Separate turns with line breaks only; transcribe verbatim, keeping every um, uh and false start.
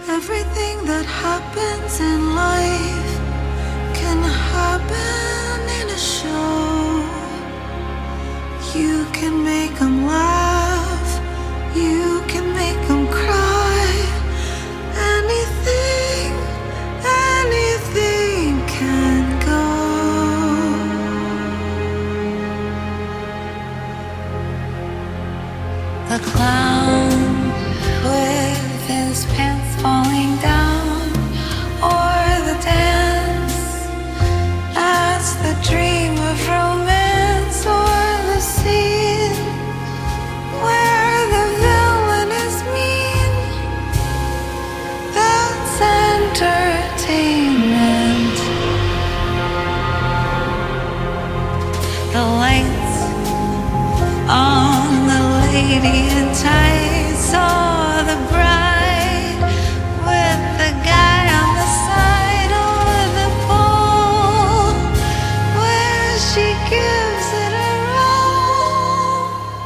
Everything that happens in life can happen in a show. You can make them laugh, you can make them cry. Anything, anything can go. The clown with his pants falling down, or the dance that's the dream of romance, or the scene where the villain is mean. That's entertainment. The lights on the lady in tights, saw the bright